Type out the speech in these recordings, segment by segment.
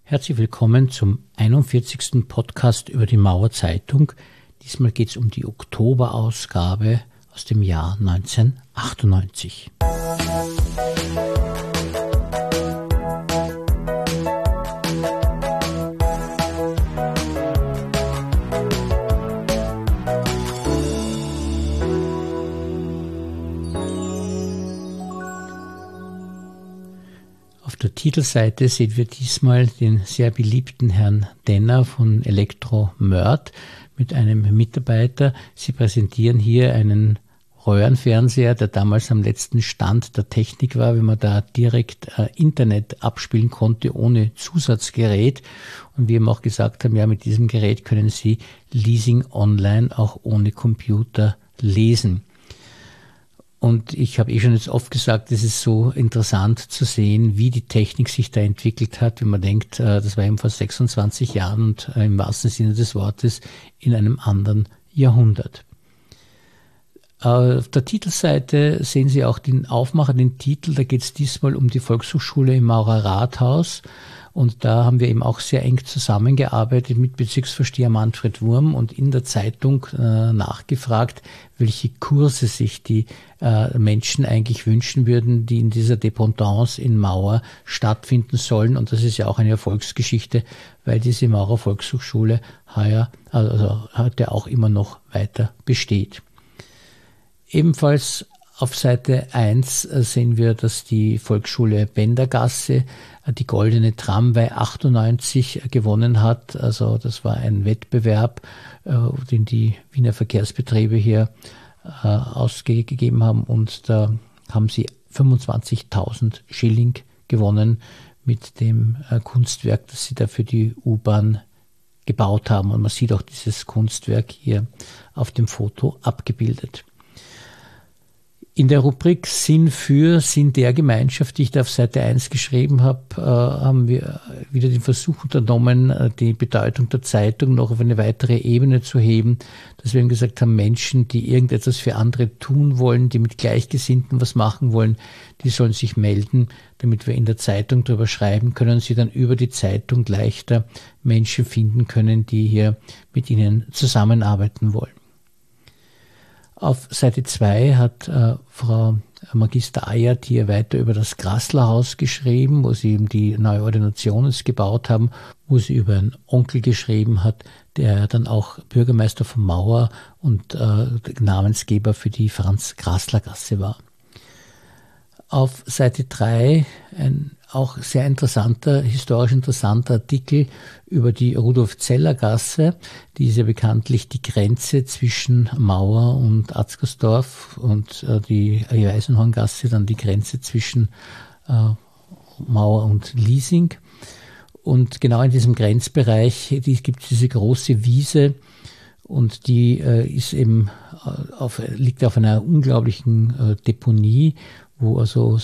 Herzlich willkommen zum 41. Podcast über die Mauerzeitung. Diesmal geht es um die Oktoberausgabe aus dem Jahr 1998. Auf der Titelseite sehen wir diesmal den sehr beliebten Herrn Denner von Elektromörd mit einem Mitarbeiter. Sie präsentieren hier einen Röhrenfernseher, der damals am letzten Stand der Technik war, wenn man da direkt Internet abspielen konnte ohne Zusatzgerät. Und wir haben auch gesagt haben, ja, mit diesem Gerät können Sie Leasing online auch ohne Computer lesen. Und ich habe schon jetzt oft gesagt, es ist so interessant zu sehen, wie die Technik sich da entwickelt hat, wenn man denkt, das war eben vor 26 Jahren und im wahrsten Sinne des Wortes in einem anderen Jahrhundert. Auf der Titelseite sehen Sie auch den Aufmacher, den Titel, da geht es diesmal um die Volkshochschule im Maurer Rathaus. Und da haben wir eben auch sehr eng zusammengearbeitet mit Bezirksvorsteher Manfred Wurm und in der Zeitung nachgefragt, welche Kurse sich die Menschen eigentlich wünschen würden, die in dieser Dependance in Mauer stattfinden sollen. Und das ist ja auch eine Erfolgsgeschichte, weil diese Maurer Volkshochschule heute auch immer noch weiter besteht. Ebenfalls auf Seite 1 sehen wir, dass die Volksschule Bendergasse die Goldene Tramway 98 gewonnen hat. Also das war ein Wettbewerb, den die Wiener Verkehrsbetriebe hier ausgegeben haben. Und da haben sie 25.000 Schilling gewonnen mit dem Kunstwerk, das sie da für die U-Bahn gebaut haben. Und man sieht auch dieses Kunstwerk hier auf dem Foto abgebildet. In der Rubrik Sinn der Gemeinschaft, die ich da auf Seite 1 geschrieben habe, haben wir wieder den Versuch unternommen, die Bedeutung der Zeitung noch auf eine weitere Ebene zu heben, dass wir eben gesagt haben, Menschen, die irgendetwas für andere tun wollen, die mit Gleichgesinnten was machen wollen, die sollen sich melden, damit wir in der Zeitung darüber schreiben können und sie dann über die Zeitung leichter Menschen finden können, die hier mit ihnen zusammenarbeiten wollen. Auf Seite 2 hat Frau Magister Ayert hier weiter über das Grasslerhaus geschrieben, wo sie eben die neue Ordination gebaut haben, wo sie über einen Onkel geschrieben hat, der dann auch Bürgermeister von Mauer und Namensgeber für die Franz-Grassler-Gasse war. Auf Seite 3 ein auch sehr interessanter, historisch interessanter Artikel über die Rudolf-Zeller-Gasse. Die ist ja bekanntlich die Grenze zwischen Mauer und Atzgersdorf und die Eisenhorngasse dann die Grenze zwischen Mauer und Liesing. Und genau in diesem Grenzbereich gibt es diese große Wiese und die ist eben liegt auf einer unglaublichen Deponie, wo also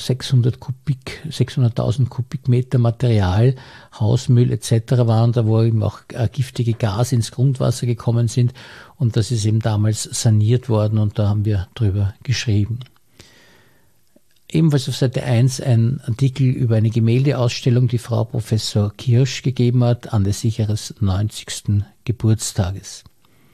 600.000 Kubikmeter Material, Hausmüll etc. waren, da wo eben auch giftige Gase ins Grundwasser gekommen sind und das ist eben damals saniert worden und da haben wir drüber geschrieben. Ebenfalls auf Seite 1 ein Artikel über eine Gemäldeausstellung, die Frau Professor Kirsch gegeben hat, anlässlich ihres 90. Geburtstages.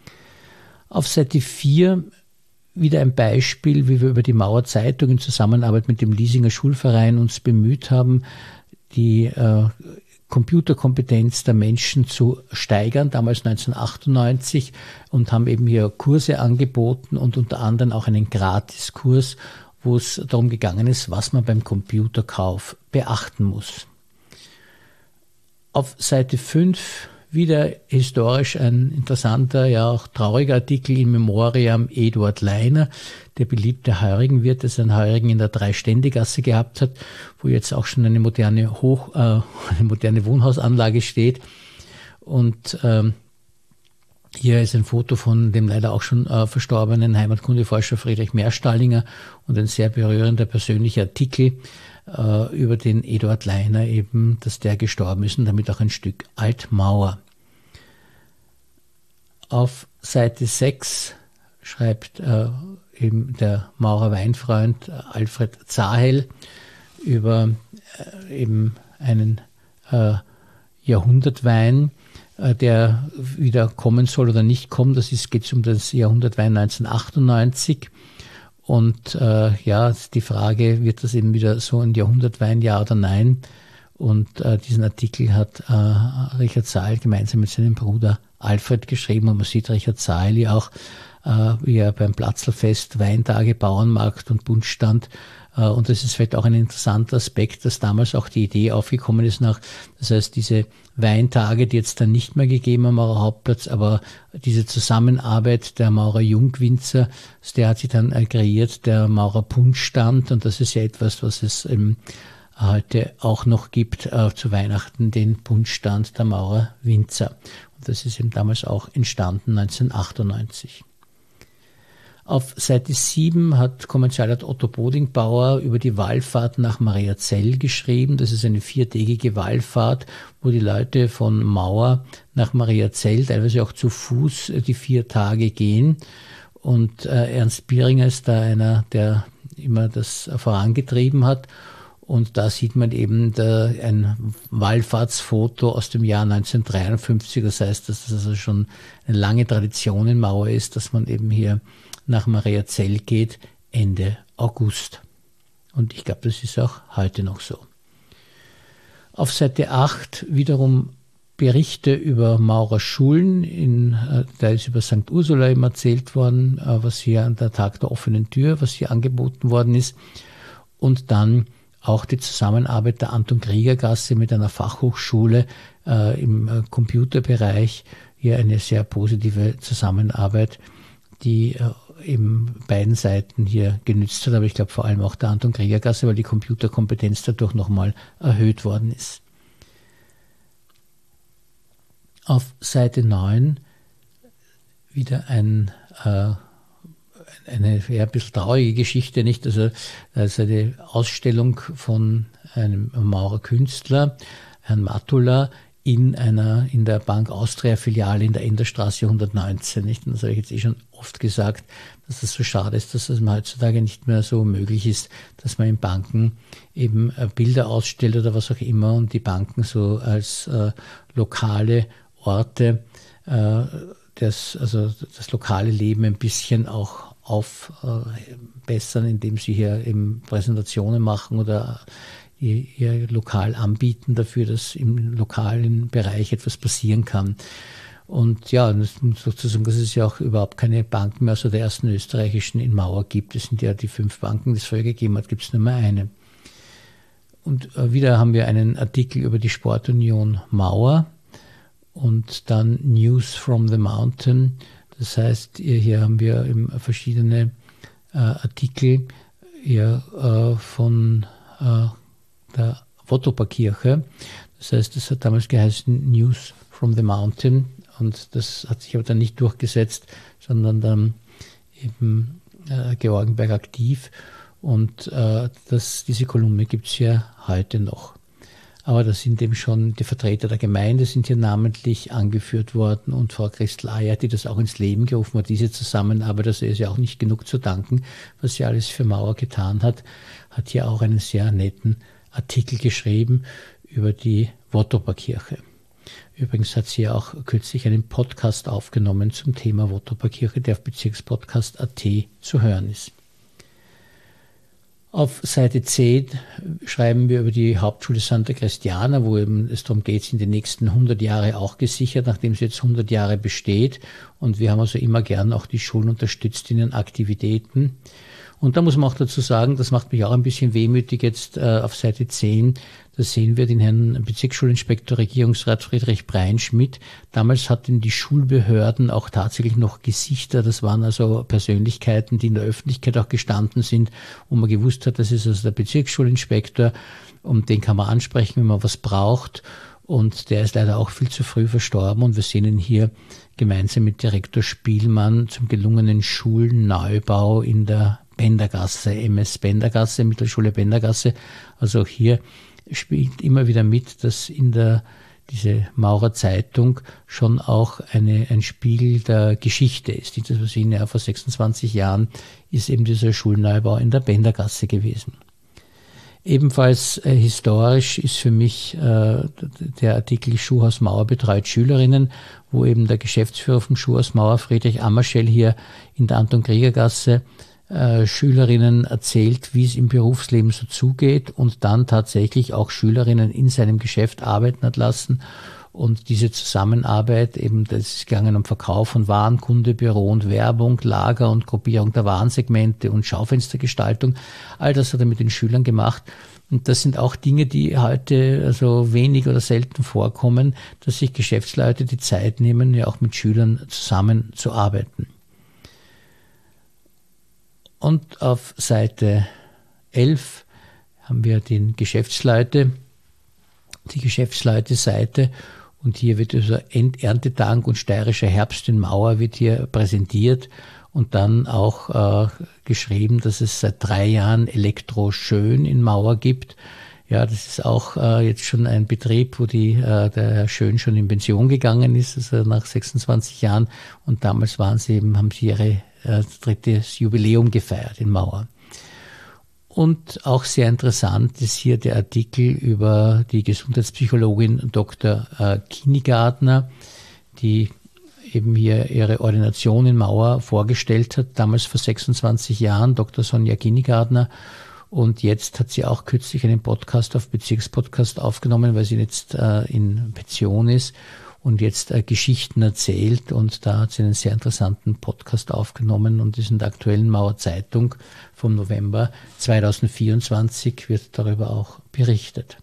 Auf Seite 4 wieder ein Beispiel, wie wir über die Mauerzeitung in Zusammenarbeit mit dem Liesinger Schulverein uns bemüht haben, die Computerkompetenz der Menschen zu steigern, damals 1998, und haben eben hier Kurse angeboten und unter anderem auch einen Gratiskurs, wo es darum gegangen ist, was man beim Computerkauf beachten muss. Auf Seite 5 wieder historisch ein interessanter, ja auch trauriger Artikel in Memoriam Eduard Leiner, der beliebte Heurigenwirt, der seinen Heurigen in der Dreiständegasse gehabt hat, wo jetzt auch schon eine moderne Wohnhausanlage steht. Und hier ist ein Foto von dem leider auch schon verstorbenen Heimatkundeforscher Friedrich Merstallinger und ein sehr berührender persönlicher Artikel über den Eduard Leiner eben, dass der gestorben ist und damit auch ein Stück Altmauer. Auf Seite 6 schreibt eben der Maurer Weinfreund Alfred Zahel über eben einen Jahrhundertwein, der wieder kommen soll oder nicht kommen. Geht um das Jahrhundertwein 1998. Und die Frage, wird das eben wieder so ein Jahrhundertwein, ja oder nein? Und diesen Artikel hat Richard Sahl gemeinsam mit seinem Bruder Alfred geschrieben. Und man sieht Richard Sahl auch, wie er beim Platzlfest Weintage, Bauernmarkt und Bund stand. Und das ist vielleicht auch ein interessanter Aspekt, dass damals auch die Idee aufgekommen ist das heißt, diese Weintage, die jetzt dann nicht mehr gegeben am Maurer Hauptplatz, aber diese Zusammenarbeit der Maurer Jungwinzer, der hat sich dann kreiert, der Maurer Bundstand, und das ist ja etwas, was es heute auch noch gibt, zu Weihnachten, den Bundstand der Maurer Winzer. Und das ist eben damals auch entstanden, 1998. Auf Seite 7 hat Kommerzialrat Otto Bodingbauer über die Wallfahrt nach Mariazell geschrieben. Das ist eine 4-tägige Wallfahrt, wo die Leute von Mauer nach Mariazell, teilweise auch zu Fuß, die 4 Tage gehen. Und Ernst Bieringer ist da einer, der immer das vorangetrieben hat. Und da sieht man eben ein Wallfahrtsfoto aus dem Jahr 1953. Das heißt, dass das also schon eine lange Tradition in Mauer ist, dass man eben hier nach Mariazell geht, Ende August. Und ich glaube, das ist auch heute noch so. Auf Seite 8 wiederum Berichte über Maurer Schulen. Da ist über St. Ursula eben erzählt worden, was hier an der Tag der offenen Tür, was hier angeboten worden ist. Und dann auch die Zusammenarbeit der Anton-Krieger-Gasse mit einer Fachhochschule im Computerbereich. Hier eine sehr positive Zusammenarbeit, die eben beiden Seiten hier genützt hat, aber ich glaube vor allem auch der Anton-Krieger-Gasse, weil die Computerkompetenz dadurch nochmal erhöht worden ist. Auf Seite 9 wieder eine ein bisschen traurige Geschichte, nicht? Also eine Ausstellung von einem Maurer Künstler, Herrn Matula, in der Bank Austria Filiale in der Enderstraße 119, nicht? Und das habe ich jetzt schon oft gesagt, dass das so schade ist, dass das heutzutage nicht mehr so möglich ist, dass man in Banken eben Bilder ausstellt oder was auch immer und die Banken so als lokale Orte das lokale Leben ein bisschen auch aufbessern, indem sie hier eben Präsentationen machen oder ihr Lokal anbieten dafür, dass im lokalen Bereich etwas passieren kann. Und ja, das muss sozusagen, dass es ja auch überhaupt keine Banken mehr, also der ersten österreichischen in Mauer gibt. Es sind ja die 5 Banken, die es vorher gegeben hat, gibt es nur mehr eine. Und wieder haben wir einen Artikel über die Sportunion Mauer und dann News from the Mountain. Das heißt, hier haben wir eben verschiedene Artikel von der Wotoper-Kirche. Das heißt, das hat damals geheißen News from the Mountain und das hat sich aber dann nicht durchgesetzt, sondern dann eben Georgenberg aktiv und diese Kolumne gibt es ja heute noch. Aber da sind eben schon die Vertreter der Gemeinde sind hier namentlich angeführt worden und Frau Christel Ayer, die das auch ins Leben gerufen hat, diese Zusammenarbeit, also ist ja auch nicht genug zu danken, was sie alles für Mauer getan hat, hat hier auch einen sehr netten Artikel geschrieben über die Wotoper-Kirche. Übrigens hat sie ja auch kürzlich einen Podcast aufgenommen zum Thema Wotoper-Kirche, der auf Bezirkspodcast.at zu hören ist. Auf Seite 10 schreiben wir über die Hauptschule Santa Cristiana, wo eben es darum geht, sind die nächsten 100 Jahre auch gesichert, nachdem sie jetzt 100 Jahre besteht. Und wir haben also immer gern auch die Schulen unterstützt in ihren Aktivitäten. Und da muss man auch dazu sagen, das macht mich auch ein bisschen wehmütig jetzt auf Seite 10, da sehen wir den Herrn Bezirksschulinspektor Regierungsrat Friedrich Breinschmidt. Damals hatten die Schulbehörden auch tatsächlich noch Gesichter, das waren also Persönlichkeiten, die in der Öffentlichkeit auch gestanden sind und man gewusst hat, das ist also der Bezirksschulinspektor und den kann man ansprechen, wenn man was braucht. Und der ist leider auch viel zu früh verstorben und wir sehen ihn hier gemeinsam mit Direktor Spielmann zum gelungenen Schulneubau in der Bendergasse, MS Bendergasse, Mittelschule Bendergasse. Also hier spielt immer wieder mit, dass diese Maurer Zeitung schon auch ein Spiegel der Geschichte ist. Das, was sehen, ja, vor 26 Jahren ist eben dieser Schulneubau in der Bendergasse gewesen. Ebenfalls historisch ist für mich der Artikel Schuhhaus Mauer betreut Schülerinnen, wo eben der Geschäftsführer vom Schuhhaus Mauer, Friedrich Ammerschell, hier in der Anton-Krieger-Gasse Schülerinnen erzählt, wie es im Berufsleben so zugeht, und dann tatsächlich auch Schülerinnen in seinem Geschäft arbeiten hat lassen. Und diese Zusammenarbeit, eben, das ist gegangen um Verkauf von Waren, Kunde, Büro und Werbung, Lager und Gruppierung der Warensegmente und Schaufenstergestaltung. All das hat er mit den Schülern gemacht. Und das sind auch Dinge, die heute also wenig oder selten vorkommen, dass sich Geschäftsleute die Zeit nehmen, ja auch mit Schülern zusammenzuarbeiten. Und auf Seite 11 haben wir die Geschäftsleute-Seite. Und hier wird also Erntedank und steirischer Herbst in Mauer wird hier präsentiert und dann auch geschrieben, dass es seit 3 Jahren Elektro Schön in Mauer gibt. Ja, das ist auch jetzt schon ein Betrieb, wo der Herr Schön schon in Pension gegangen ist, also nach 26 Jahren. Und damals haben sie ihre drittes Jubiläum gefeiert in Mauer. Und auch sehr interessant ist hier der Artikel über die Gesundheitspsychologin Dr. Kinigartner, die eben hier ihre Ordination in Mauer vorgestellt hat, damals vor 26 Jahren, Dr. Sonja Kinigartner. Und jetzt hat sie auch kürzlich einen Podcast auf Bezirkspodcast aufgenommen, weil sie jetzt in Pension ist und jetzt Geschichten erzählt, und da hat sie einen sehr interessanten Podcast aufgenommen und ist in der aktuellen Mauer Zeitung vom November 2024 wird darüber auch berichtet.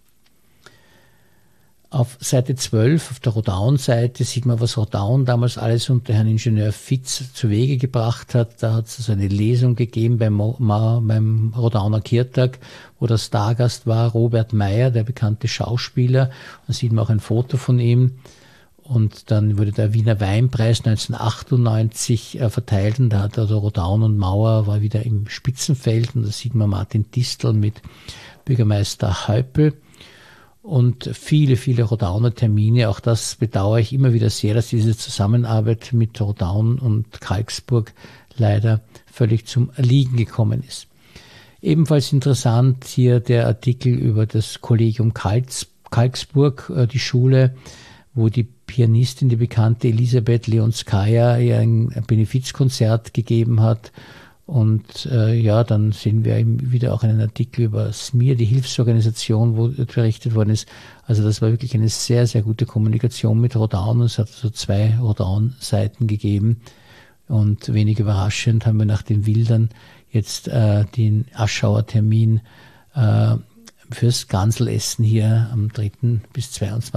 Auf Seite 12, auf der Rodaun-Seite, sieht man, was Rodaun damals alles unter Herrn Ingenieur Fitz zu Wege gebracht hat. Da hat es also eine Lesung gegeben beim Rodauner Kirtag, wo der Stargast war Robert Meyer, der bekannte Schauspieler. Da sieht man auch ein Foto von ihm. Und dann wurde der Wiener Weinpreis 1998 verteilt, und da hat also Rodaun und Mauer war wieder im Spitzenfeld, und da sieht man Martin Distel mit Bürgermeister Häupl und viele, viele Rodauner Termine. Auch das bedauere ich immer wieder sehr, dass diese Zusammenarbeit mit Rodaun und Kalksburg leider völlig zum Erliegen gekommen ist. Ebenfalls interessant hier der Artikel über das Kollegium Kalksburg, die Schule, wo die Pianistin, die bekannte Elisabeth Leonskaya, ja ein Benefizkonzert gegeben hat. Und dann sehen wir eben wieder auch einen Artikel über SMIR, die Hilfsorganisation, wo berichtet worden ist. Also das war wirklich eine sehr, sehr gute Kommunikation mit Rodaun. Es hat so 2 Rodaun-Seiten gegeben. Und wenig überraschend haben wir nach den Wildern jetzt den Aschauer Termin fürs Ganselessen hier am 3. bis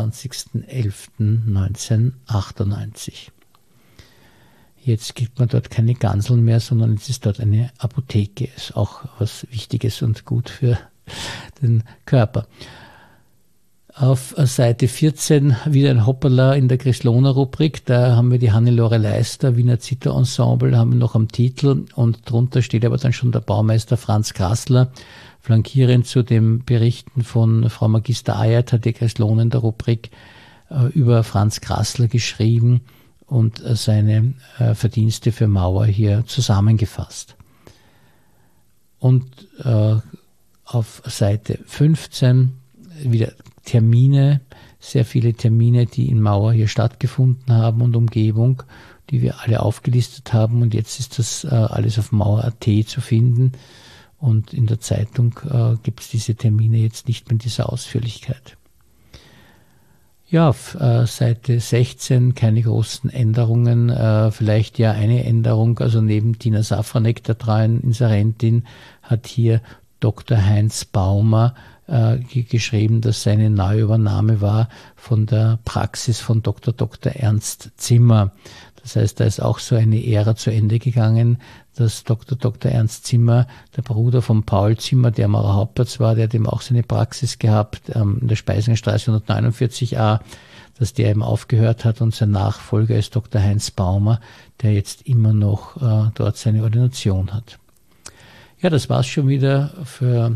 22.11.1998. Jetzt gibt man dort keine Ganseln mehr, sondern jetzt ist dort eine Apotheke. Ist auch was Wichtiges und gut für den Körper. Auf Seite 14 wieder ein Hoppala in der Grislona-Rubrik. Da haben wir die Hannelore Leister, Wiener Zitterensemble, haben wir noch am Titel, und drunter steht aber dann schon der Baumeister Franz Grassler. Flankierend zu den Berichten von Frau Magister Ayert hat die Grislona in der Rubrik über Franz Grassler geschrieben und seine Verdienste für Mauer hier zusammengefasst. Und auf Seite 15 wieder Termine, sehr viele Termine, die in Mauer hier stattgefunden haben und Umgebung, die wir alle aufgelistet haben, und jetzt ist das alles auf Mauer.at zu finden, und in der Zeitung gibt es diese Termine jetzt nicht mehr in dieser Ausführlichkeit. Ja, auf Seite 16 keine großen Änderungen, vielleicht ja eine Änderung, also neben Tina Safranek, der treuen Inserentin, hat hier Dr. Heinz Baumer geschrieben, dass seine Neuübernahme war von der Praxis von Dr. Ernst Zimmer. Das heißt, da ist auch so eine Ära zu Ende gegangen, dass Dr. Ernst Zimmer, der Bruder von Paul Zimmer, der Maurer Hauptarzt war, der hat eben auch seine Praxis gehabt in der Speisingerstraße 149a, dass der eben aufgehört hat, und sein Nachfolger ist Dr. Heinz Baumer, der jetzt immer noch dort seine Ordination hat. Ja, das war's schon wieder für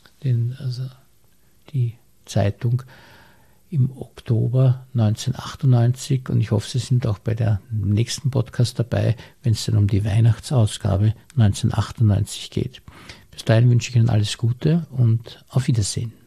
die Zeitung im Oktober 1998, und ich hoffe, Sie sind auch bei der nächsten Podcast dabei, wenn es dann um die Weihnachtsausgabe 1998 geht. Bis dahin wünsche ich Ihnen alles Gute und auf Wiedersehen.